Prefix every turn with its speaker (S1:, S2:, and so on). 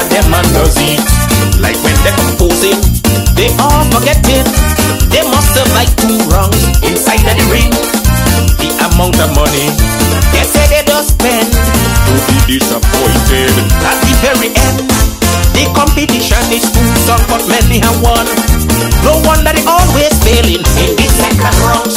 S1: them man does it. Like when they're composing, they all forgetting. They must have like 2 wrongs inside of the ring. The amount of money they say they don't spend to be disappointed at the very end. The competition is 2 songs but many have won. No wonder they always failing in the second round.